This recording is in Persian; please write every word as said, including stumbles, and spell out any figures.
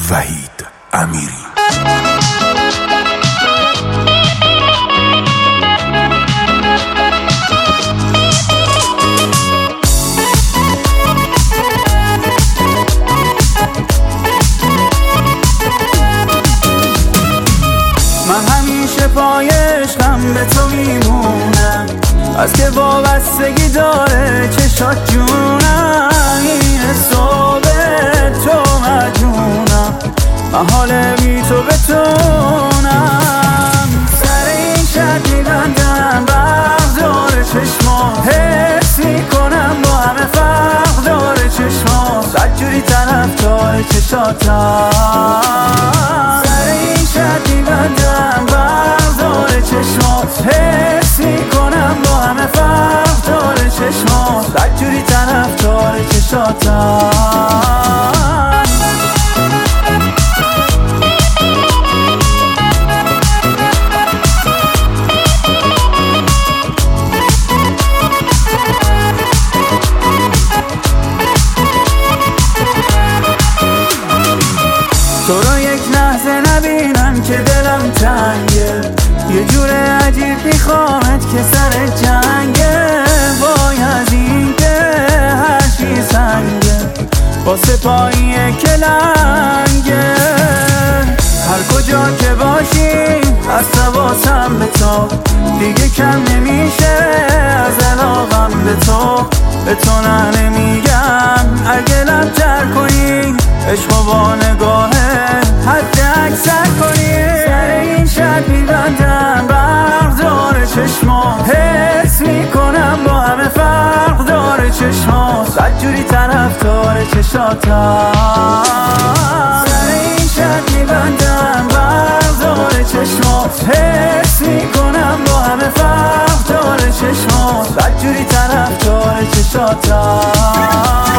وحید امیری. من همیشه پای عشقم به تو میمونم، از که وابستگی داره چشات جونم. این حساب تو مجنونم، من حال بی تو بتونم. سر این شرط میبندم بغدار چشما، حس میکنم با همه فرق داره چشما. بدجوری طرفدار چشاتم. سر این شرط میبندم بغدار چشما، حس میکنم با همه فرق داره چشما. بدجوری طرفدار چشاتم. تو رو یک لحظه نبینم که دلم تنگه، یه جور عجیب میخوامت که سر جنگه. وای از این که هر چی سنگه، واسه پاییه که لنگه. هر کجا که باشی از حواسم به تو، دیگه کم نمیشه از علاقم به تو. به تو نه نمیگم اگه لبتر کنی، عشق و با نگاهه حد اکثر کنی. سر این شرط میبندم بغدار چشما، حس میکنم با همه فرق داره چشما. بدجوری طرفدار چشاتم. سر این شرط میبندم بغدار چشما، حس میکنم با همه فرق داره چشما. بدجوری طرفدار چشاتم.